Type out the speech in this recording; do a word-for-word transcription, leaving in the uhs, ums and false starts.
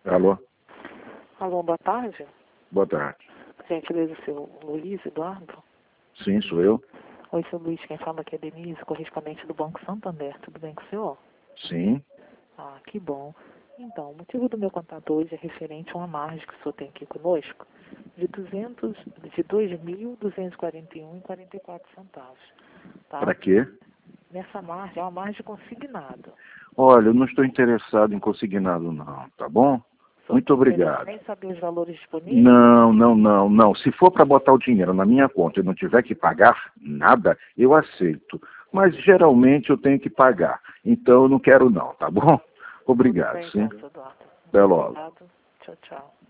Alô? Alô, boa tarde. Boa tarde. Gentileza, o seu Luiz Eduardo? Sim, sou eu. Oi, seu Luiz, quem fala aqui é Denise, correspondente do Banco Santander. Tudo bem com o senhor? Sim. Ah, que bom. Então, o motivo do meu contato hoje é referente a uma margem que o senhor tem aqui conosco de duzentos, de dois mil duzentos e quarenta e um reais e quarenta e quatro centavos. Tá? Para quê? Nessa margem, é uma margem consignada. Olha, eu não estou interessado em consignado não, tá bom? Muito obrigado. Nem saber os valores disponíveis? Não, não, não, não. Se for para botar o dinheiro na minha conta e não tiver que pagar nada, eu aceito. Mas geralmente eu tenho que pagar. Então eu não quero não, tá bom? Obrigado, Tudo bem, sim. então, seu Eduardo. Até logo. Obrigado. Tchau, tchau.